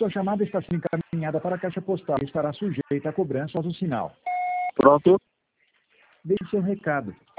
Sua chamada está sendo encaminhada para a caixa postal e estará sujeita a cobrança após o sinal. Pronto. Deixe seu recado.